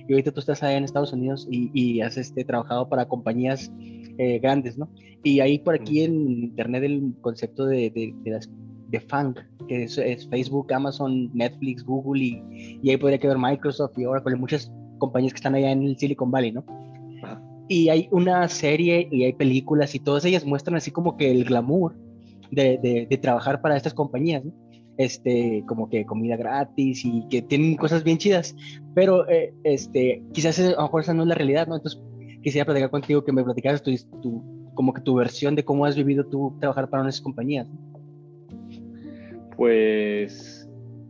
y ahorita tú estás allá en Estados Unidos y has trabajado para compañías grandes, ¿no? Y hay por aquí en internet el concepto de FANG, que es Facebook, Amazon, Netflix, Google, y ahí podría quedar Microsoft y Oracle, muchas compañías que están allá en el Silicon Valley, ¿no? Ajá. Y hay una serie y hay películas y todas ellas muestran así como que el glamour de trabajar para estas compañías, ¿no? Como que comida gratis y que tienen Ajá. cosas bien chidas, pero quizás a lo mejor esa no es la realidad, ¿no? Entonces quisiera platicar contigo, que me platicaras como que tu versión de cómo has vivido tú trabajar para unas compañías, ¿no? Pues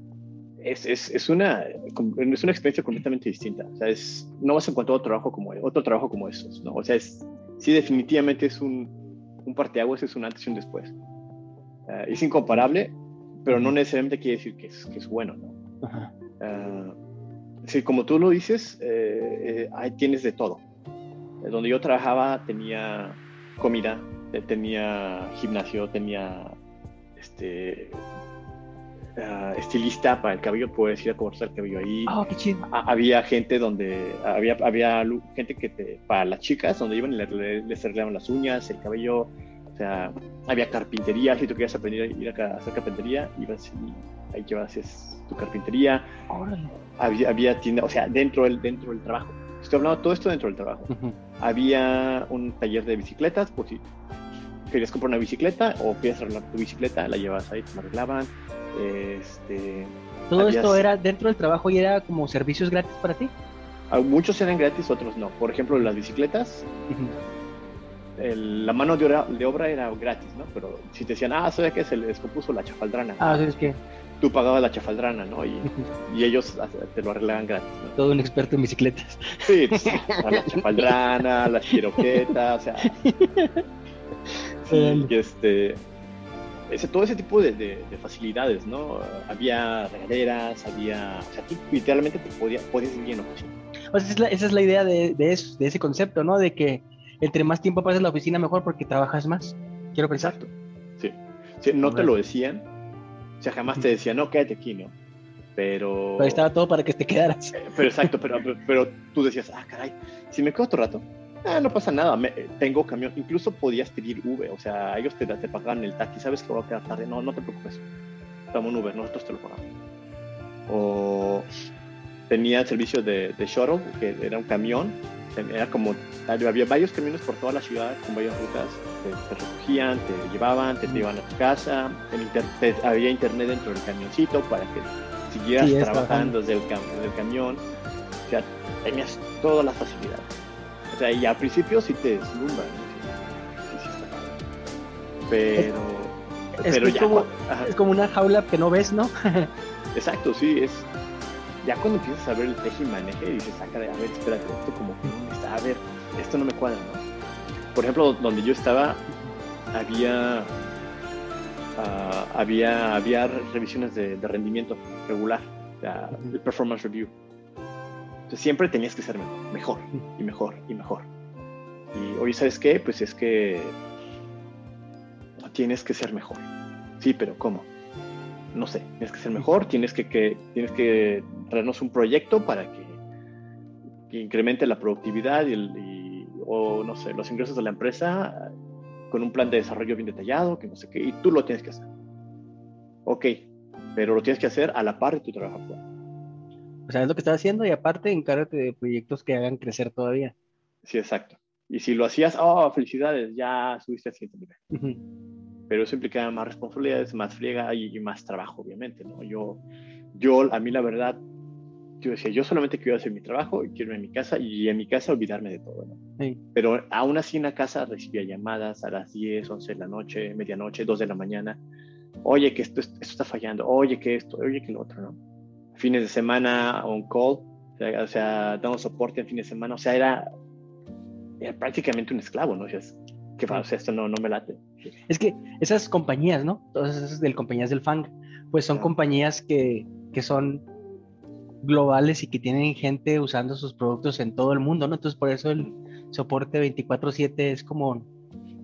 es una experiencia completamente distinta. O sea, no vas a encontrar otro trabajo como esos, ¿no? O sea, sí, definitivamente es un parteaguas, es un antes y un después. Es incomparable, pero no Ujú. necesariamente quiere decir que es bueno, ¿no? Ajá. Sí, como tú lo dices, ahí tienes de todo. Donde yo trabajaba tenía comida, tenía gimnasio, tenía este, estilista para el cabello, puedes ir a cortar el cabello ahí. Oh, qué chido. Había gente había gente para las chicas, donde iban y les arreglaban las uñas, el cabello, o sea, había carpintería, si tú querías aprender a ir a hacer carpintería, ibas y ahí llevas tu carpintería. Órale. Había tienda, o sea, dentro del trabajo. Estoy hablando de todo esto dentro del trabajo. Ujú. Había un taller de bicicletas, por si querías comprar una bicicleta o querías arreglar tu bicicleta, la llevas ahí, te la arreglaban. Este, Todo había, esto era dentro del trabajo y era como servicios gratis para ti. muchos eran gratis, otros no. Por ejemplo, las bicicletas, Ujú. la mano de obra era gratis, ¿no? Pero si te decían, ¿sabes qué? Se le descompuso la chafaldrana. ¿Sabes Pues qué? tú pagabas la chafaldrana, ¿no? Y, Ujú. y ellos te lo arreglaban gratis, ¿no? Todo un experto en bicicletas. Sí, la chafaldrana, la quiroqueta, o sea, sí, Órale. todo ese tipo de facilidades, ¿no? Había regaderas, o sea, tú literalmente podías vivir en la oficina. O sea, esa es la idea de ese concepto, ¿no? De que entre más tiempo pasas en la oficina, mejor porque trabajas más. Quiero pensar. Exacto, sí. Sí, no te lo Órale. decían, o sea, jamás Ujú. te decían, no, quédate aquí, ¿no? Pero Pero, estaba todo para que te quedaras. pero exacto, pero tú decías, caray, si me quedo otro rato, no pasa nada, tengo camión, incluso podías pedir Uber, o sea, ellos te pagaban el taxi, sabes que voy a quedar tarde, no te preocupes, toma un Uber, nosotros te lo pagamos. O tenía servicio de shuttle, que era un camión, era como, había varios camiones por toda la ciudad con varias rutas, te recogían, te llevaban, te Ujú. llevaban a tu casa, había internet dentro del camioncito para que Sí, siguieras es trabajando. trabajando desde el camión, o sea, tenías todas las facilidades. O sea, y al principio sí te deslumbran, ¿no? Sí, sí está padre. Es, es, Pero es ya, como, ajá, es como una jaula que no ves, ¿no? exacto, sí, ya cuando empiezas a ver el teje y maneje, dices, caray, a ver, espérate, esto como que no me está, a ver, esto no me cuadra, ¿no? Por ejemplo, donde yo estaba, había, había revisiones de rendimiento regular, o sea, Ujú. el performance review. Entonces siempre tenías que ser mejor, Ujú. y mejor, y mejor. Y hoy, ¿sabes qué? Pues es que tienes que ser mejor. Sí, pero ¿cómo? No sé, tienes que ser mejor, tienes que traernos un proyecto para que incremente la productividad o no sé, los ingresos de la empresa con un plan de desarrollo bien detallado, que no sé qué, y tú lo tienes que hacer. Ok, pero lo tienes que hacer a la par de tu trabajo actual. O sea, es lo que estás haciendo y aparte encárgate de proyectos que hagan crecer todavía. Sí, exacto. Y si lo hacías, felicidades, ya subiste al siguiente nivel. Ujú. Pero eso implicaba más responsabilidades, más friega y más trabajo, obviamente, ¿no? A mí la verdad, yo decía, yo solamente quiero hacer mi trabajo y quiero irme a mi casa y en mi casa olvidarme de todo, ¿no? Sí. Pero aún así en la casa recibía llamadas a las 10, 11 de la noche, medianoche, 2 de la mañana. Oye, que esto está fallando. Oye, que esto, oye, que lo otro, ¿no? Fines de semana, on call. O sea, damos soporte en fines de semana. O sea, era prácticamente un esclavo, ¿no? O sea, que va, o Sí. sea, esto no me late. Es que esas compañías, ¿no? Todas esas compañías del FANG, pues son Ajá. compañías que son globales y que tienen gente usando sus productos en todo el mundo, ¿no? Entonces por eso el soporte 24/7 es como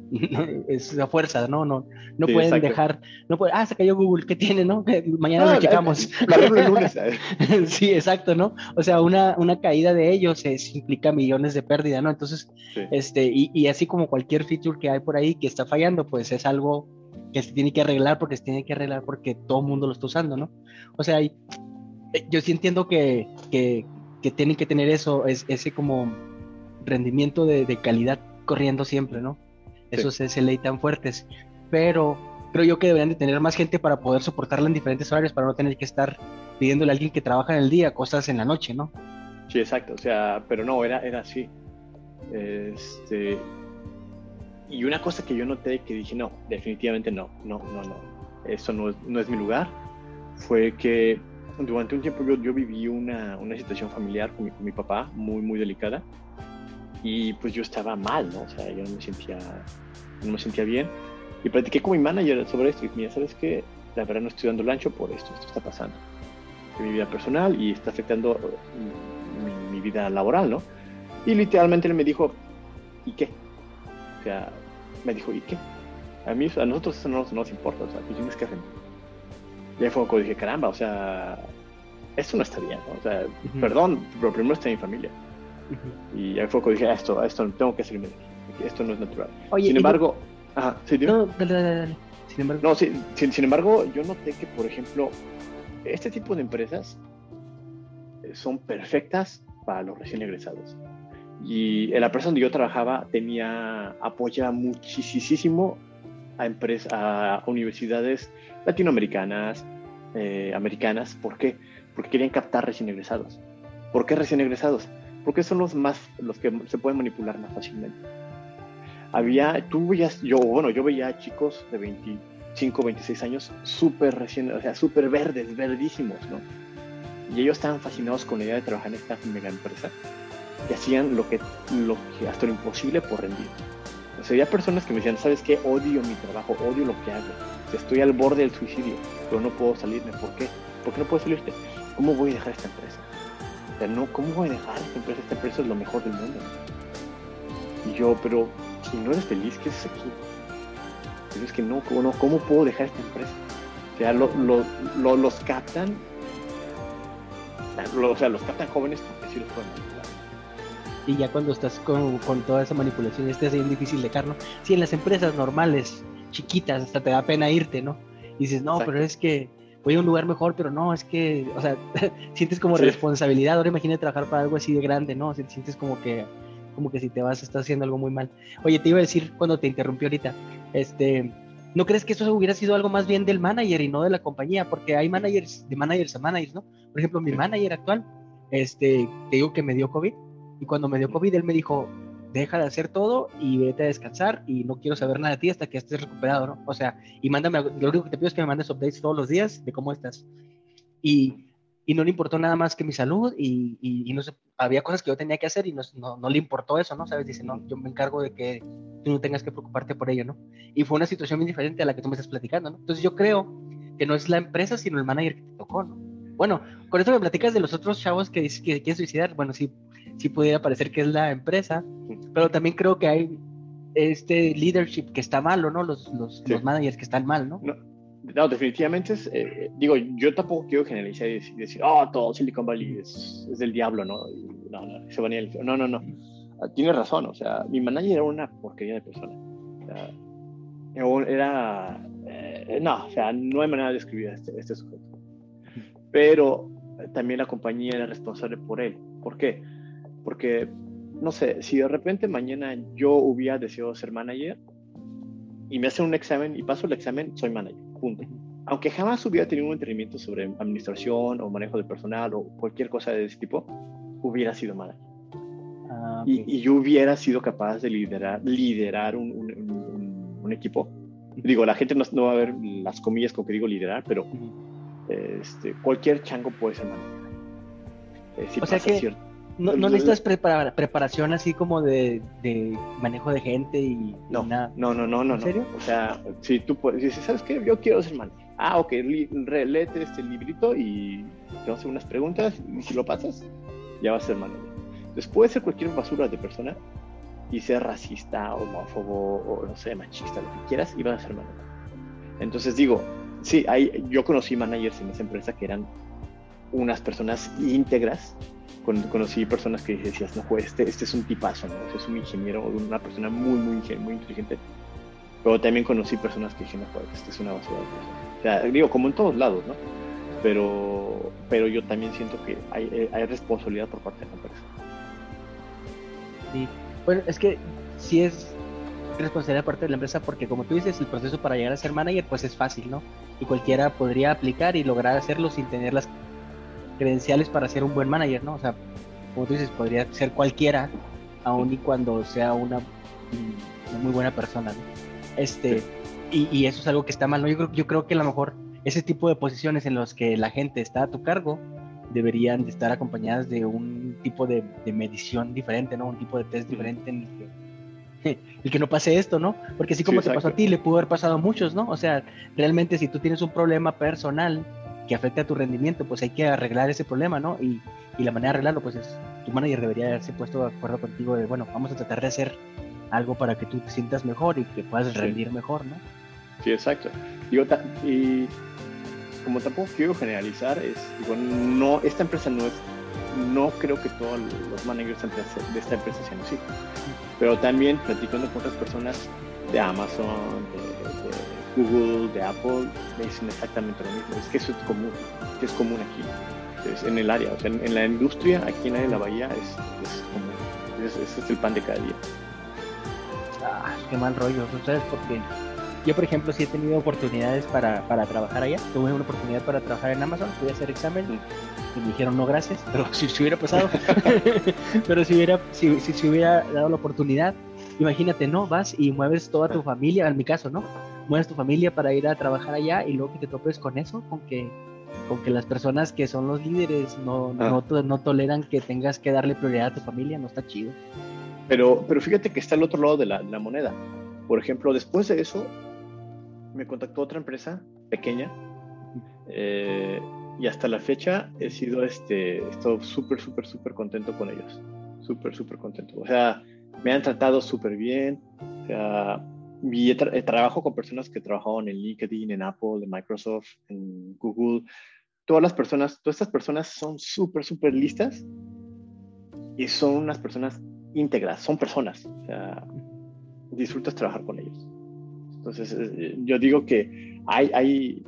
Es a fuerza, no Sí, pueden exacto. dejar, no pueden, se cayó Google, ¿qué tiene, no? Mañana lo Ah, checamos. la arreglo el lunes. Sí, exacto, ¿no? O sea, una caída de ellos implica millones de pérdida, ¿no? Entonces, Sí, y así como cualquier feature que hay por ahí que está fallando, pues es algo que se tiene que arreglar porque se tiene que arreglar porque todo el mundo lo está usando, ¿no? O sea, yo sí entiendo que tienen que tener eso, ese como rendimiento de calidad corriendo siempre, ¿no? sí. Esos SLA tan fuertes, pero creo yo que deberían de tener más gente para poder soportarla en diferentes horarios, para no tener que estar pidiéndole a alguien que trabaja en el día cosas en la noche, ¿no? Sí, exacto. O sea, pero no, era así. Este, y una cosa que yo noté que dije, no, definitivamente no. Eso no es mi lugar. Fue que durante un tiempo yo viví una situación familiar con mi papá muy delicada y pues yo estaba mal, ¿no? O sea, yo no me sentía bien y platiqué con mi manager sobre esto y dije, mira, ¿sabes qué? La verdad no estoy dando el ancho por esto está pasando en mi vida personal y está afectando mi vida laboral, ¿no? Y literalmente él me dijo, ¿y qué? O sea, me dijo, ¿y qué? A nosotros eso no nos importa, o sea, tú tienes que hacer. Y ahí fue cuando dije, caramba, o sea, esto no está bien, ¿no? O sea, Ujú, perdón, pero primero está mi familia. ujú. Y ahí fue cuando dije, esto tengo que salirme de aquí, esto no es natural. Oye, Sin y no, embargo, ajá, sí, dime. no, dale. Sin embargo, No, sí, sin embargo, yo noté que, por ejemplo, este tipo de empresas son perfectas para los recién egresados. Y en la empresa donde yo trabajaba apoyaba muchísimo a universidades latinoamericanas, americanas. ¿Por qué? Porque querían captar recién egresados. ¿Por qué recién egresados? Porque son los que se pueden manipular más fácilmente. Yo veía chicos de 25, 26 años súper recién, o sea, súper verdes, verdísimos, ¿no? Y ellos estaban fascinados con la idea de trabajar en esta mega empresa y hacían lo que hasta lo imposible por rendir. O sea, había personas que me decían, ¿sabes qué? Odio mi trabajo, odio lo que hago. O sea, estoy al borde del suicidio, pero no puedo salirme. ¿Por qué? ¿Por qué no puedo salirte? ¿Cómo voy a dejar esta empresa? O sea, no, ¿cómo voy a dejar esta empresa? Esta empresa es lo mejor del mundo. Y yo, pero si no eres feliz, ¿qué haces aquí? Pero es que ¿cómo puedo dejar esta empresa? O sea, los captan, o sea, los captan jóvenes porque sí los pueden manipular. y ya cuando estás con toda esa manipulación, es bien difícil dejarlo. Sí, en las empresas normales, chiquitas, hasta te da pena irte, ¿no? Y dices, no, pero Exacto. es que voy a un lugar mejor, pero no, es que, o sea, sientes como Sí, responsabilidad. Ahora imagínate trabajar para algo así de grande, ¿no? Sientes como que si te vas, estás haciendo algo muy mal. Oye, te iba a decir cuando te interrumpí ahorita, ¿no crees que eso hubiera sido algo más bien del manager y no de la compañía? Porque hay managers, de managers a managers, ¿no? Por ejemplo, mi sí. manager actual, te digo que me dio COVID, y cuando me dio COVID, él me dijo, deja de hacer todo y vete a descansar y no quiero saber nada de ti hasta que estés recuperado, ¿no? O sea, y mándame, lo único que te pido es que me mandes updates todos los días de cómo estás. Y no le importó nada más que mi salud y no sé, había cosas que yo tenía que hacer y no le importó eso, ¿no? ¿Sabes? Dice, no, yo me encargo de que tú no tengas que preocuparte por ello, ¿no? Y fue una situación muy diferente a la que tú me estás platicando, ¿no? Entonces yo creo que no es la empresa, sino el manager que te tocó, ¿no? Bueno, con esto me platicas de los otros chavos que quieren suicidar, bueno, sí pudiera parecer que es la empresa, pero también creo que hay este leadership que está malo, ¿no? Los Sí. managers que están mal, ¿no? No, no, definitivamente digo, yo tampoco quiero generalizar y decir, oh, todo Silicon Valley es del diablo, ¿no? No, se van a ir al infierno. No. Tienes razón, o sea, mi manager era una porquería de persona. O sea, no, o sea, no hay manera de describir a este sujeto. Pero también la compañía era responsable por él. ¿Por qué? Porque, no sé, si de repente mañana yo hubiera deseado ser manager, y me hacen un examen y paso el examen, soy manager, punto. Aunque jamás hubiera tenido un entrenamiento sobre administración o manejo de personal o cualquier cosa de ese tipo, hubiera sido manager. Ah, ok. Y yo hubiera sido capaz de liderar un equipo. Digo, la gente no va a ver las comillas con que digo liderar, pero cualquier chango puede ser manager. Si O sea pasa que cierto. no necesitas preparación así como de manejo de gente y No, nada. no. ¿En serio? O sea, si tú puedes, si ¿sabes qué? Yo quiero ser manager. Ah, ok, léete este librito y te vas a hacer unas preguntas y si lo pasas, ya vas a ser manager. Entonces puede ser cualquier basura de persona, y ser racista, homófobo o no sé, machista, lo que quieras, ibas a ser manager. Entonces digo, sí, yo conocí managers en esa empresa que eran unas personas íntegras. Conocí personas que decías, no, pues este es un tipazo, ¿no? Este es un ingeniero, una persona muy, muy inteligente. Pero también conocí personas que dije, no, pues este es una basura de persona. O sea, digo, como en todos lados, ¿no? Pero yo también siento que hay responsabilidad por parte de la empresa. Sí. Bueno, es que sí es responsabilidad por parte de la empresa porque, como tú dices, el proceso para llegar a ser manager pues es fácil, ¿no? Y cualquiera podría aplicar y lograr hacerlo sin tener las credenciales para ser un buen manager, ¿no? O sea, como tú dices, podría ser cualquiera, aun y cuando sea una muy buena persona, ¿no? Y eso es algo que está mal, ¿no? Yo creo que a lo mejor ese tipo de posiciones en los que la gente está a tu cargo deberían de estar acompañadas de un tipo de medición diferente, ¿no? Un tipo de test diferente en el que no pase esto, ¿no? Porque así como te pasó a ti, le pudo haber pasado a muchos, ¿no? O sea, realmente si tú tienes un problema personal que afecta a tu rendimiento, pues hay que arreglar ese problema, ¿no? Y la manera de arreglarlo, pues es, tu manager debería haberse puesto de acuerdo contigo de, bueno, vamos a tratar de hacer algo para que tú te sientas mejor y que puedas rendir mejor, ¿no? Sí, exacto. Y como tampoco quiero generalizar, no, esta empresa no creo que todos los managers de esta empresa sean así. Pero también platicando con otras personas de Amazon, de Google, de Apple, me dicen exactamente lo mismo. Es que eso es común aquí, en el área, o sea, en la industria, aquí en el área de la bahía es común. Ese es el pan de cada día. Qué mal rollo, ¿sabes? Porque yo, por ejemplo, sí he tenido oportunidades para trabajar allá. Tuve una oportunidad para trabajar en Amazon, fui a hacer examen y me dijeron no gracias, pero si hubiera pasado, pero si hubiera dado la oportunidad, imagínate, ¿no? Vas y mueves toda tu familia, en mi caso, ¿no? Mueves tu familia para ir a trabajar allá y luego que te topes con eso, con que las personas que son los líderes no toleran que tengas que darle prioridad a tu familia, no está chido. Pero fíjate que está al otro lado de la moneda. Por ejemplo, después de eso, me contactó otra empresa pequeña y hasta la fecha he estado súper contento con ellos. Súper contento. O sea, me han tratado súper bien. O sea, y trabajo con personas que trabajaban en LinkedIn, en Apple, en Microsoft, en Google. Todas estas personas son súper listas y son unas personas íntegras, son personas. O sea, disfrutas trabajar con ellos. Entonces, yo digo que hay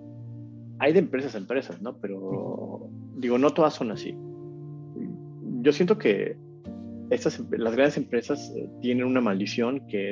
de empresas a empresas, ¿no? Pero, digo, no todas son así. Yo siento que las grandes empresas tienen una maldición que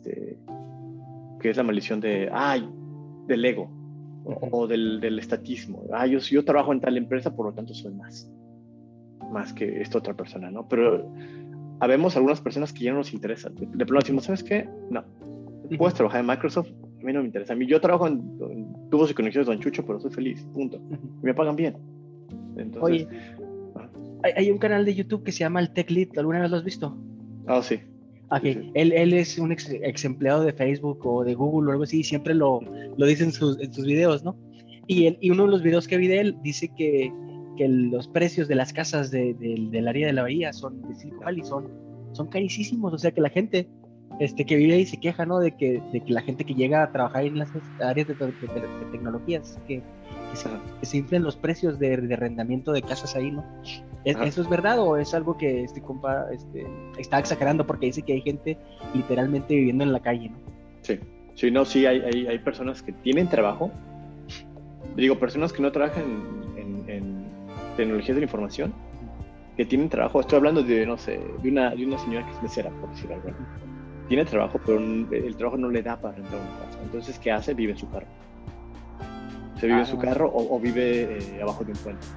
es la maldición del ego o del estatismo. Yo trabajo en tal empresa, por lo tanto soy más que esta otra persona, ¿no? Pero habemos algunas personas que ya no nos interesan. De pronto decimos, ¿sabes qué? No. Puedes trabajar en Microsoft, a mí no me interesa. Yo trabajo en tubos y conexiones Don Chucho, pero soy feliz, punto. Y me pagan bien. Entonces, oye, hay un canal de YouTube que se llama el Tech Lead, ¿alguna vez lo has visto? Sí. Okay. Sí. Él es un ex empleado de Facebook o de Google o algo así, y siempre lo dice en sus videos, ¿no? Y uno de los videos que vi de él dice que los precios de las casas del área de la bahía de Silicon Valley son carísimos, o sea que la gente que vive ahí se queja, ¿no? De que la gente que llega a trabajar en las áreas de tecnologías, que se inflen los precios de arrendamiento de casas ahí, ¿no? ¿Eso es verdad o es algo que este compa está exagerando porque dice que hay gente literalmente viviendo en la calle, ¿no? Sí, hay personas que tienen trabajo, digo, personas que no trabajan en tecnologías de la información, que tienen trabajo. Estoy hablando de, no sé, de una señora que es mesera, por decir algo. Tiene trabajo, pero el trabajo no le da para rentar una casa. Entonces, ¿qué hace? Vive en su carro. Se vive en su carro o vive abajo de un puente.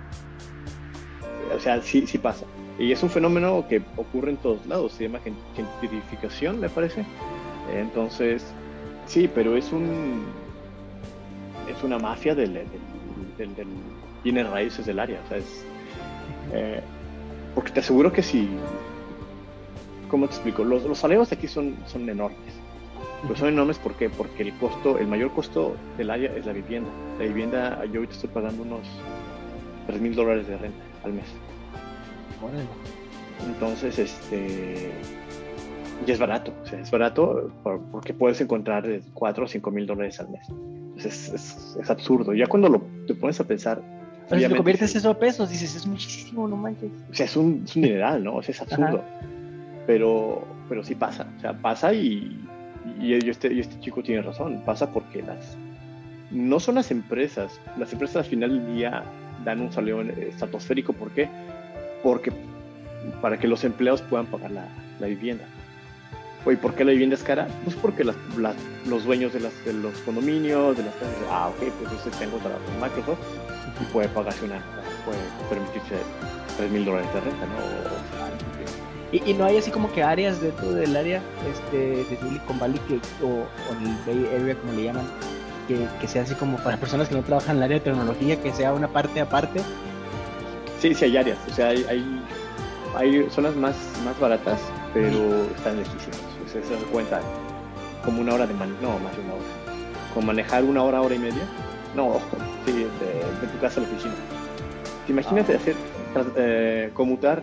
O sea, sí pasa. Y es un fenómeno que ocurre en todos lados. Se llama gentrificación, me parece. Entonces, sí, pero es una mafia tiene raíces del área. O sea, porque te aseguro que si... ¿Cómo te explico? Los salarios aquí son enormes. Pero son enormes ¿por qué? Porque el mayor costo del área es la vivienda. La vivienda, yo ahorita estoy pagando unos $3,000 de renta al mes. Bueno. Entonces, Y es barato, o sea, es barato porque puedes encontrar de $4 o $5,000 al mes. Entonces es absurdo. Ya cuando te pones a pensar, Pero si lo conviertes eso a pesos, dices, es muchísimo, no manches. o sea, es un dineral, ¿no? O sea, es absurdo. Ajá. Pero sí pasa, o sea, pasa y este chico tiene razón, pasa porque no son las empresas al final del día dan un salario estratosférico. ¿Por qué? Porque para que los empleados puedan pagar la vivienda. ¿Y por qué la vivienda es cara? Pues porque los dueños de los condominios, de las casas, ok, pues yo tengo trabajo en Microsoft y puede pagarse puede permitirse $3,000 de renta, ¿no? Y no hay así como que áreas dentro del área de Silicon Valley o el Bay Area, como le llaman, que sea así como para personas que no trabajan en el área de tecnología, que sea una parte aparte. Sí, hay áreas, o sea, hay zonas más baratas, pero están lejísimas. O sea, se dan cuenta como una hora no, más de una hora. Con manejar una hora y media, no, sí, de tu casa a la oficina. Imagínate hacer, conmutar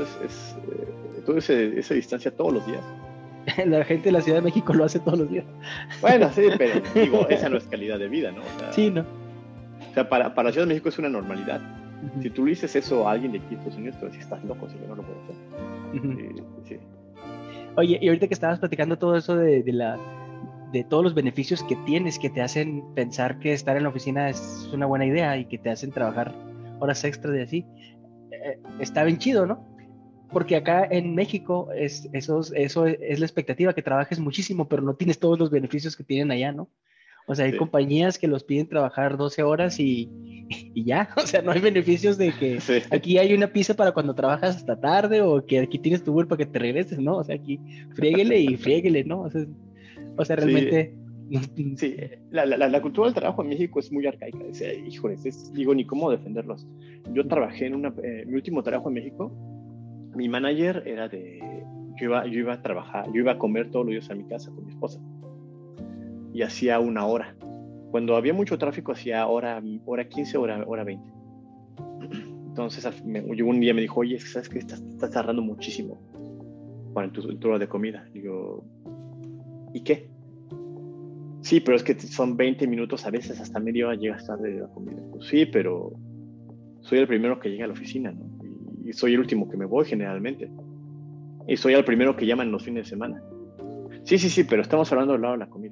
toda esa distancia todos los días. La gente de la Ciudad de México lo hace todos los días. Bueno, sí, pero digo, esa no es calidad de vida, ¿no? O sea, sí, ¿no? O sea, para la Ciudad de México es una normalidad. Uh-huh. Si tú le dices eso a alguien de aquí de Estados Unidos, tú dices, estás loco, si yo no lo puedo hacer. Uh-huh. Sí. Oye, y ahorita que estabas platicando todo eso de todos los beneficios que tienes, que te hacen pensar que estar en la oficina es una buena idea y que te hacen trabajar horas extras de así, está bien chido, ¿no? Porque acá en México eso es la expectativa, que trabajes muchísimo, pero no tienes todos los beneficios que tienen allá, ¿no? O sea, hay compañías que los piden trabajar 12 horas y ya, o sea, no hay beneficios de que aquí hay una pizza para cuando trabajas hasta tarde o que aquí tienes tu Uber para que te regreses, ¿no? O sea, aquí friéguele, ¿no? O sea realmente... Sí, la cultura del trabajo en México es muy arcaica. O sea, híjoles, digo, ni cómo defenderlos. Yo trabajé en mi último trabajo en México. Mi manager era yo iba a trabajar, yo iba a comer todos los días a mi casa con mi esposa. Y hacía una hora. Cuando había mucho tráfico, hacía hora 15, hora 20. Entonces, llegó un día y me dijo, oye, ¿sabes qué? Estás tardando muchísimo para tu hora de comida. Digo, ¿y qué? Sí, pero es que son 20 minutos, a veces hasta media hora llegas tarde de la comida. Pues sí, pero soy el primero que llega a la oficina, ¿no? Y soy el último que me voy generalmente. Y soy el primero que llaman los fines de semana. Sí, pero estamos hablando del lado de la comida.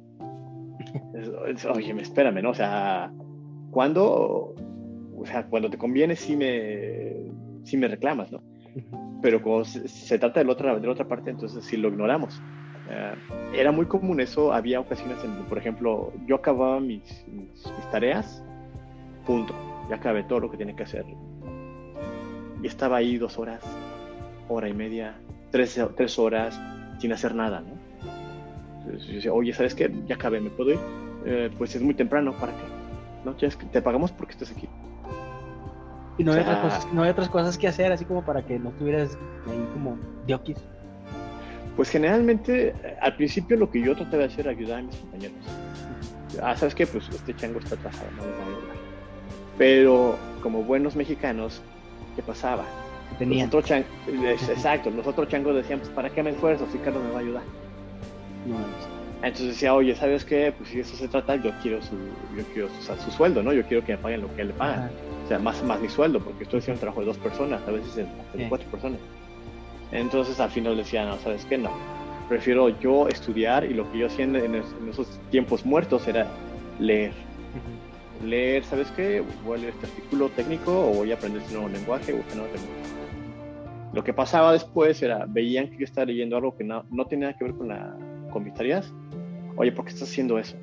Oye, espérame, ¿no? O sea, cuando te conviene sí me reclamas, ¿no? Pero cuando se trata de la otra parte, entonces sí lo ignoramos. Era muy común eso. Había ocasiones en, por ejemplo, yo acababa mis tareas, punto, ya acabé todo lo que tenía que hacer y estaba ahí 2 horas, hora y media, 3 horas sin hacer nada, ¿no? Entonces yo decía, oye, ¿sabes qué? Ya acabé, ¿me puedo ir? Pues es muy temprano, ¿para qué? ¿No? Te pagamos porque estás aquí. Y no hay otras cosas que hacer, así como para que no estuvieras ahí como diokis. Pues generalmente, al principio lo que yo traté de hacer era ayudar a mis compañeros. ¿Sabes qué? Pues este chango está atrasado, no le va a ayudar. Pero como buenos mexicanos, ¿qué pasaba? Exacto, los otros changos decían, pues ¿para qué me esfuerzo si Carlos me va a ayudar? No. Entonces decía, oye, ¿sabes qué? Pues si de eso se trata, yo quiero su sueldo, ¿no? Yo quiero que me paguen lo que le pagan. Ajá. O sea, más mi sueldo, porque estoy haciendo un trabajo de 2 personas, a veces de 4 personas. Entonces al final decía, no, ¿sabes qué? No, prefiero yo estudiar, y lo que yo hacía en esos tiempos muertos era leer. Uh-huh. Leer, ¿sabes qué? Voy a leer este artículo técnico o voy a aprender este nuevo lenguaje o este nuevo tecnología. Lo que pasaba después era, veían que yo estaba leyendo algo que no tenía nada que ver con mis tareas. Oye, ¿por qué estás haciendo eso?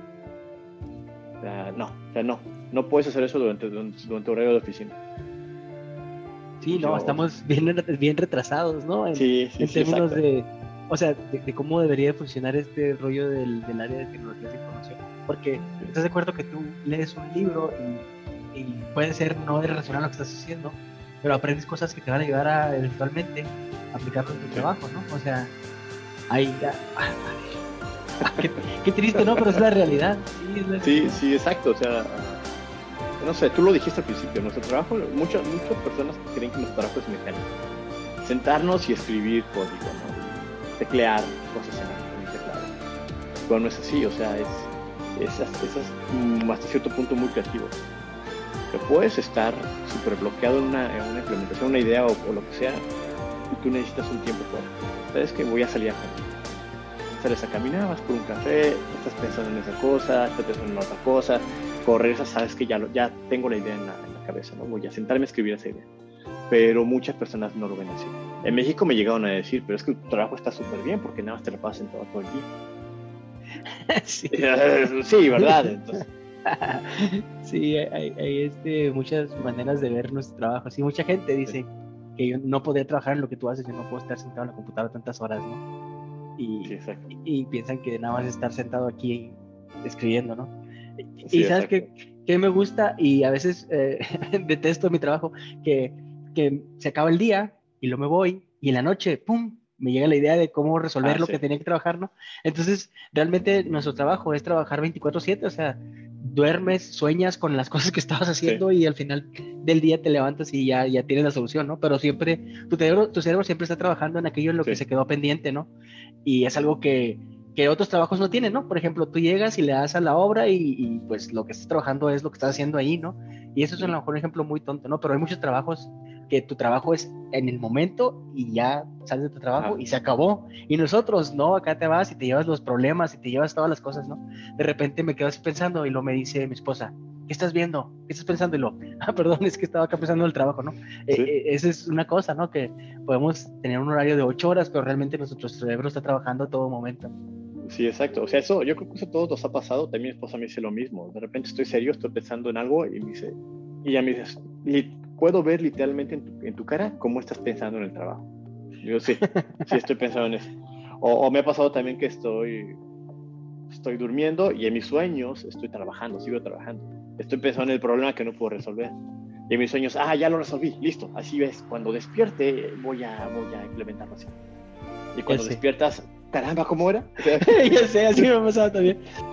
No puedes hacer eso durante horario de oficina. Sí, no, estamos bien retrasados, ¿no? En términos de cómo debería funcionar este rollo del área de tecnologías de información. Porque estás de acuerdo que tú lees un libro y puede ser no relacionado a lo que estás haciendo, pero aprendes cosas que te van a ayudar a eventualmente aplicarlo en tu trabajo, ¿no? O sea, ahí ya... qué triste, ¿no? Pero es la realidad. Sí, exacto. O sea, no sé, tú lo dijiste al principio, nuestro trabajo, muchas personas creen que nuestro trabajo es mecánico. Sentarnos y escribir código, ¿no? teclear cosas en el teclado. Pero no es así, o sea, es hasta cierto punto muy creativo. Que puedes estar súper bloqueado en una implementación, una idea o lo que sea, y tú necesitas un tiempo fuera. ¿Sabes que voy a salir a caminar? Sales a caminar, vas por un café, estás pensando en esa cosa, estás pensando en otra cosa, correr, sabes que ya tengo la idea en la cabeza, ¿no? Voy a sentarme a escribir esa idea. Pero muchas personas no lo ven así. En México me llegaron a decir, pero es que tu trabajo está súper bien porque nada más te lo pasas sentado todo el día. Sí, sí, ¿verdad? Entonces, sí, hay muchas maneras de ver nuestro trabajo. Sí, mucha gente dice que yo no podría trabajar en lo que tú haces, yo no puedo estar sentado en la computadora tantas horas, ¿no? sí, exacto. Y piensan que nada más estar sentado aquí escribiendo, ¿no? Sí, y sabes que me gusta y a veces detesto mi trabajo, que se acaba el día y luego me voy y en la noche, ¡pum!, me llega la idea de cómo resolver lo sí. que tenía que trabajar, ¿no? Entonces, realmente nuestro trabajo es trabajar 24/7, o sea, duermes, sueñas con las cosas que estabas haciendo y al final del día te levantas y ya tienes la solución, ¿no? Pero siempre, tu cerebro siempre está trabajando en aquello en lo que se quedó pendiente, ¿no? Y es algo que otros trabajos no tienen, ¿no? Por ejemplo, tú llegas y le das a la obra y pues lo que estás trabajando es lo que estás haciendo ahí, ¿no? Y eso es a lo mejor un ejemplo muy tonto, ¿no? Pero hay muchos trabajos que tu trabajo es en el momento y ya sales de tu trabajo y se acabó. Y nosotros, ¿no? Acá te vas y te llevas los problemas y te llevas todas las cosas, ¿no? De repente me quedo así pensando y lo me dice mi esposa, ¿qué estás viendo? ¿Qué estás pensando? Y lo, perdón, es que estaba acá pensando en el trabajo, ¿no? Esa es una cosa, ¿no? Que podemos tener un horario de 8 horas, pero realmente nuestro cerebro está trabajando a todo momento. Sí, exacto. O sea, eso, yo creo que eso a todos nos ha pasado. También mi esposa me dice lo mismo. De repente estoy serio, estoy pensando en algo y ella me dice, puedo ver literalmente en tu cara cómo estás pensando en el trabajo. Yo sí estoy pensando en eso. O me ha pasado también que estoy durmiendo y en mis sueños estoy trabajando, sigo trabajando. Estoy pensando en el problema que no puedo resolver. Y en mis sueños, ya lo resolví, listo. Así ves, cuando despierte voy a implementarlo así. Y cuando despiertas, caramba, ¿cómo era? Ya sé, así me ha pasado también.